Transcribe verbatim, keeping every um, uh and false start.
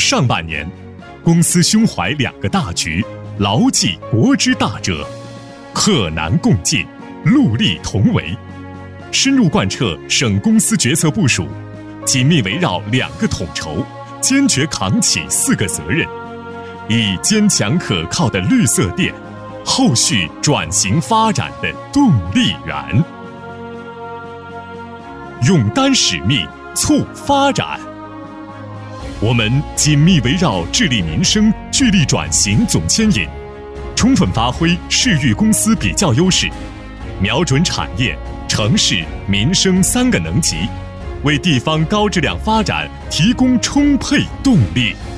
上半年，公司胸怀两个大局，牢记国之大者，克难共进，戮力同为，深入贯彻省公司决策部署，紧密围绕两个统筹，坚决扛起四个责任，以坚强可靠的绿色电，后续转型发展的动力源。勇担使命，促发展。我们紧密围绕致力民生、聚力转型总牵引，充分发挥市域公司比较优势，瞄准产业、城市、民生三个能级，为地方高质量发展提供充沛动力。